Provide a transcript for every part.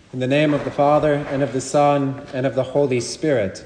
In the name of the Father, and of the Son, and of the Holy Spirit.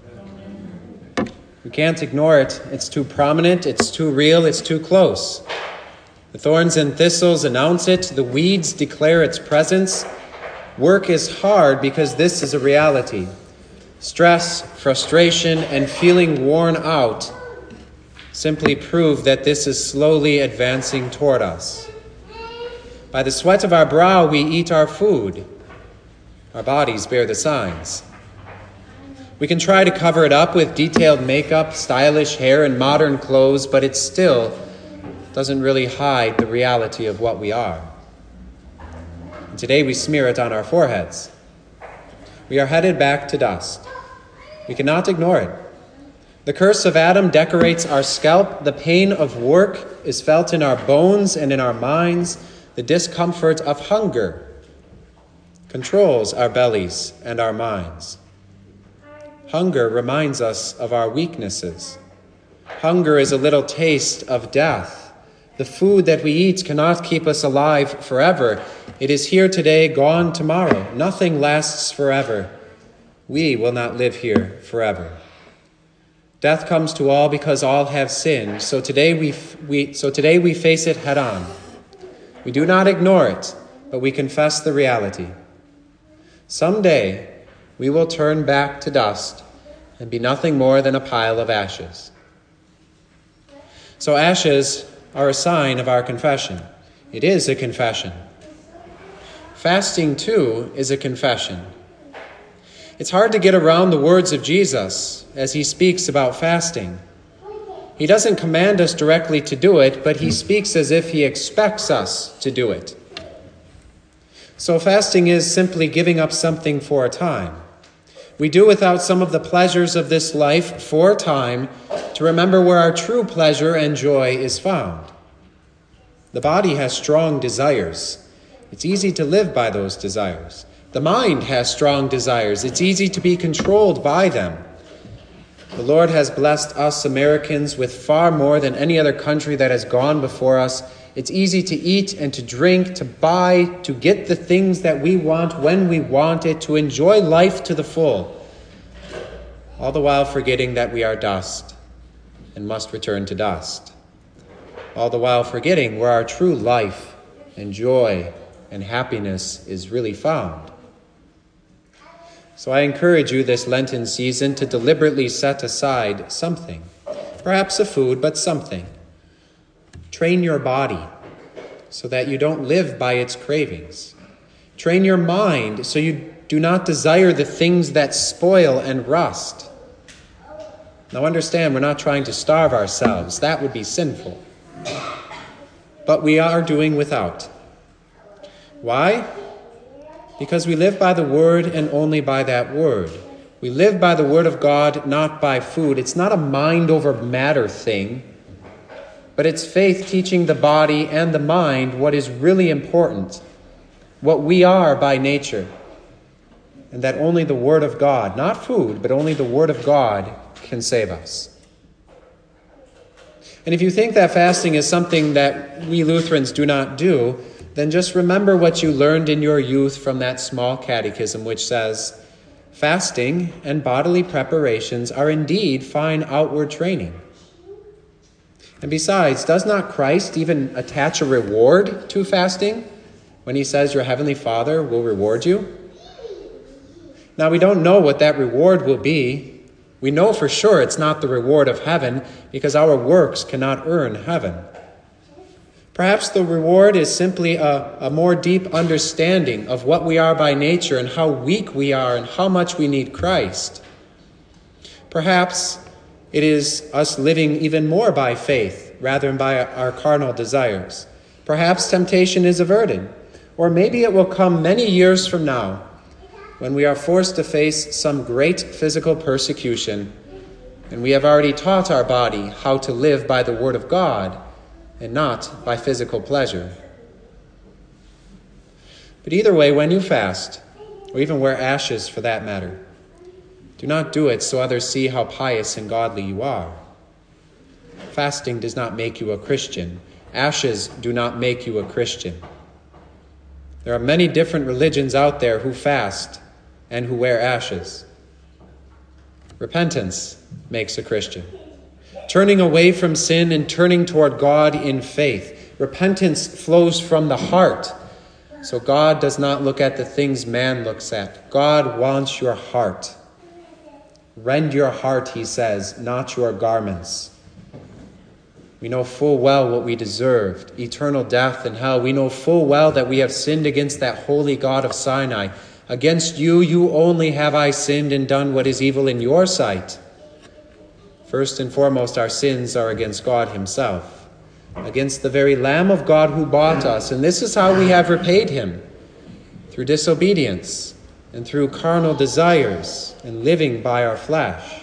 We can't ignore it. It's too prominent, it's too real, it's too close. The thorns and thistles announce it. The weeds declare its presence. Work is hard because this is a reality. Stress, frustration, and feeling worn out simply prove that this is slowly advancing toward us. By the sweat of our brow, we eat our food. Our bodies bear the signs. We can try to cover it up with detailed makeup, stylish hair, and modern clothes, but it still doesn't really hide the reality of what we are. And today we smear it on our foreheads. We are headed back to dust. We cannot ignore it. The curse of Adam decorates our scalp. The pain of work is felt in our bones and in our minds. The discomfort of hunger controls our bellies and our minds. Hunger reminds us of our weaknesses. Hunger is a little taste of death. The food that we eat cannot keep us alive forever. It is here today, gone tomorrow. Nothing lasts forever. We will not live here forever. Death comes to all because all have sinned. So today we face it head on. We do not ignore it, but we confess the reality. Someday we will turn back to dust and be nothing more than a pile of ashes. So ashes are a sign of our confession. It is a confession. Fasting, too, is a confession. It's hard to get around the words of Jesus as he speaks about fasting. He doesn't command us directly to do it, but he speaks as if he expects us to do it. So fasting is simply giving up something for a time. We do without some of the pleasures of this life for a time to remember where our true pleasure and joy is found. The body has strong desires. It's easy to live by those desires. The mind has strong desires. It's easy to be controlled by them. The Lord has blessed us Americans with far more than any other country that has gone before us. It's easy to eat and to drink, to buy, to get the things that we want when we want it, to enjoy life to the full, all the while forgetting that we are dust and must return to dust, all the while forgetting where our true life and joy and happiness is really found. So I encourage you this Lenten season to deliberately set aside something, perhaps a food, but something. Train your body so that you don't live by its cravings. Train your mind so you do not desire the things that spoil and rust. Now understand, we're not trying to starve ourselves. That would be sinful. But we are doing without. Why? Because we live by the word and only by that word. We live by the word of God, not by food. It's not a mind over matter thing, but it's faith teaching the body and the mind what is really important, what we are by nature, and that only the word of God, not food, but only the word of God can save us. And if you think that fasting is something that we Lutherans do not do, then just remember what you learned in your youth from that small catechism, which says, fasting and bodily preparations are indeed fine outward training. And besides, does not Christ even attach a reward to fasting when he says your heavenly Father will reward you? Now, we don't know what that reward will be. We know for sure it's not the reward of heaven because our works cannot earn heaven. Perhaps the reward is simply a more deep understanding of what we are by nature and how weak we are and how much we need Christ. Perhaps it is us living even more by faith rather than by our carnal desires. Perhaps temptation is averted, or maybe it will come many years from now when we are forced to face some great physical persecution and we have already taught our body how to live by the word of God and not by physical pleasure. But either way, when you fast, or even wear ashes for that matter, do not do it so others see how pious and godly you are. Fasting does not make you a Christian. Ashes do not make you a Christian. There are many different religions out there who fast and who wear ashes. Repentance makes a Christian. Turning away from sin and turning toward God in faith. Repentance flows from the heart. So God does not look at the things man looks at. God wants your heart. Rend your heart, he says, not your garments. We know full well what we deserved, eternal death and hell. We know full well that we have sinned against that holy God of Sinai. Against you only have I sinned and done what is evil in your sight. First and foremost, our sins are against God himself, against the very Lamb of God who bought us. And this is how we have repaid him, through disobedience and through carnal desires and living by our flesh.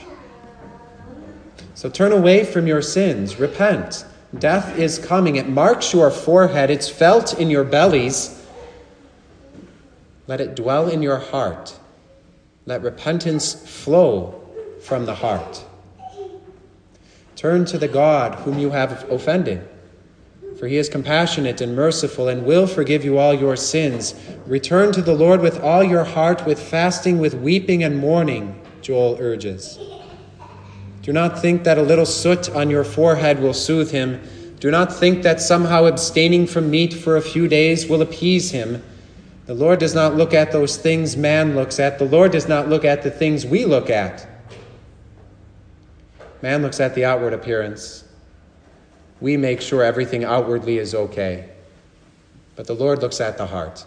So turn away from your sins. Repent. Death is coming. It marks your forehead. It's felt in your bellies. Let it dwell in your heart. Let repentance flow from the heart. Turn to the God whom you have offended, for he is compassionate and merciful and will forgive you all your sins. Return to the Lord with all your heart, with fasting, with weeping and mourning, Joel urges. Do not think that a little soot on your forehead will soothe him. Do not think that somehow abstaining from meat for a few days will appease him. The Lord does not look at those things man looks at. The Lord does not look at the things we look at. Man looks at the outward appearance. We make sure everything outwardly is okay. But the Lord looks at the heart.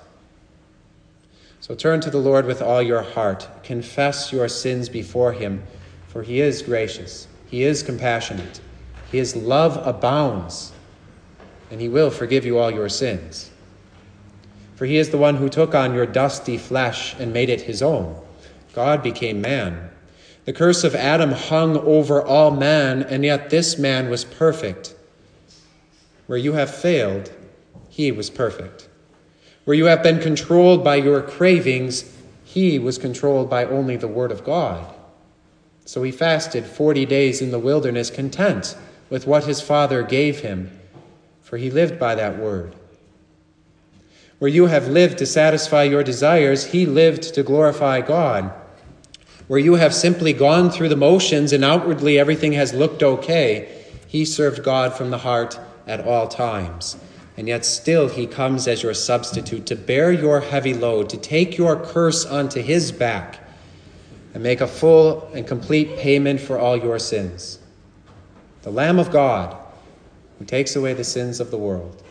So turn to the Lord with all your heart. Confess your sins before him, for he is gracious. He is compassionate. His love abounds, and he will forgive you all your sins. For he is the one who took on your dusty flesh and made it his own. God became man. The curse of Adam hung over all man, and yet this man was perfect. Where you have failed, he was perfect. Where you have been controlled by your cravings, he was controlled by only the word of God. So he fasted 40 days in the wilderness, content with what his Father gave him, for he lived by that word. Where you have lived to satisfy your desires, he lived to glorify God. Where you have simply gone through the motions and outwardly everything has looked okay, he served God from the heart at all times. And yet still he comes as your substitute to bear your heavy load, to take your curse onto his back and make a full and complete payment for all your sins. The Lamb of God who takes away the sins of the world.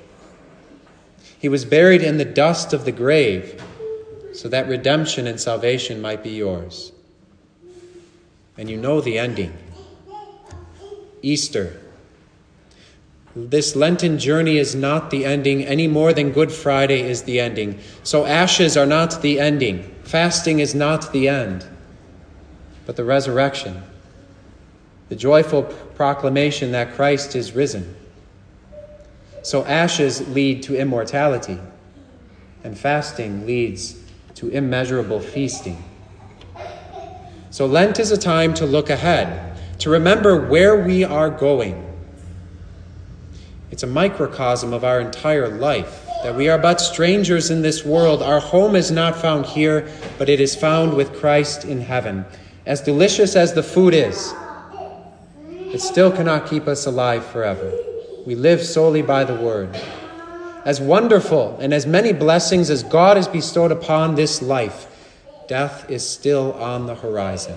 He was buried in the dust of the grave so that redemption and salvation might be yours. And you know the ending. Easter. This Lenten journey is not the ending any more than Good Friday is the ending. So ashes are not the ending. Fasting is not the end. But the resurrection. The joyful proclamation that Christ is risen. So ashes lead to immortality, and fasting leads to immeasurable feasting. So Lent is a time to look ahead, to remember where we are going. It's a microcosm of our entire life, that we are but strangers in this world. Our home is not found here, but it is found with Christ in heaven. As delicious as the food is, it still cannot keep us alive forever. We live solely by the word. As wonderful and as many blessings as God has bestowed upon this life, death is still on the horizon.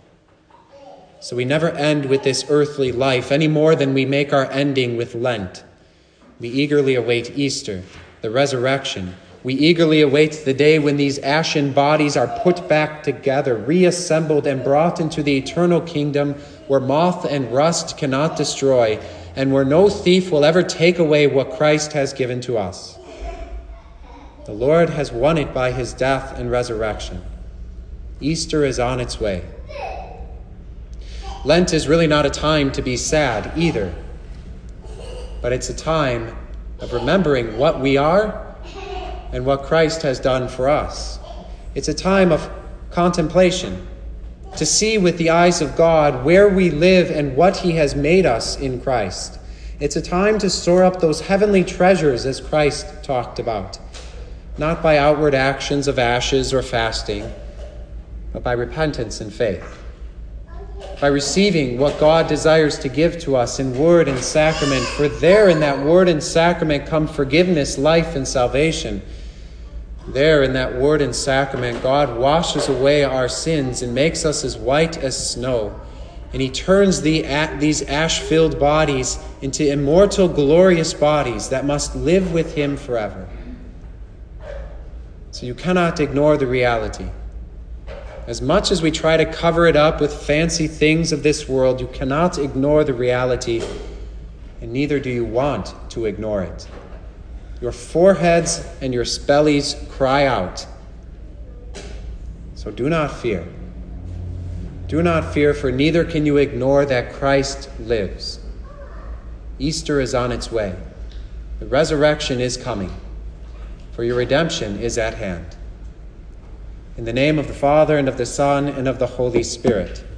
So we never end with this earthly life any more than we make our ending with Lent. We eagerly await Easter, the resurrection. We eagerly await the day when these ashen bodies are put back together, reassembled and brought into the eternal kingdom where moth and rust cannot destroy, and where no thief will ever take away what Christ has given to us. The Lord has won it by his death and resurrection. Easter is on its way. Lent is really not a time to be sad either, but it's a time of remembering what we are and what Christ has done for us. It's a time of contemplation, to see with the eyes of God where we live and what he has made us in Christ. It's a time to store up those heavenly treasures as Christ talked about. not by outward actions of ashes or fasting, but by repentance and faith, by receiving what God desires to give to us in word and sacrament. For there in that word and sacrament come forgiveness, life, and salvation. There in that word and sacrament, God washes away our sins and makes us as white as snow. And he turns these ash-filled bodies into immortal, glorious bodies that must live with him forever. So you cannot ignore the reality. As much as we try to cover it up with fancy things of this world, you cannot ignore the reality, and neither do you want to ignore it. Your foreheads and your bellies cry out. So do not fear. Do not fear, for neither can you ignore that Christ lives. Easter is on its way. The resurrection is coming, for your redemption is at hand. In the name of the Father, and of the Son, and of the Holy Spirit.